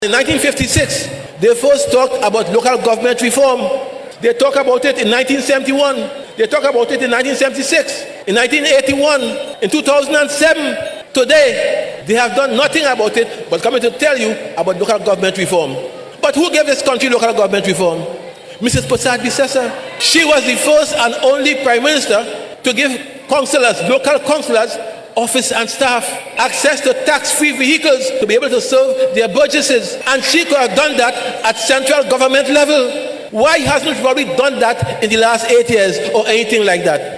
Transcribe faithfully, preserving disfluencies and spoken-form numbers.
In nineteen fifty-six, they first talked about local government reform. They talk about it in nineteen seventy-one. They talk about it in nineteen seventy-six, in nineteen eighty-one, in two thousand seven. Today, they have done nothing about it but coming to tell you about local government reform. But who gave this country local government reform? Missus Prasad Bisesa. She was the first and only Prime Minister to give councillors, local councillors, office and staff access to tax-free vehicles to be able to serve their burgesses. And she could have done that at central government level. Why hasn't Rory done that in the last eight years or anything like that?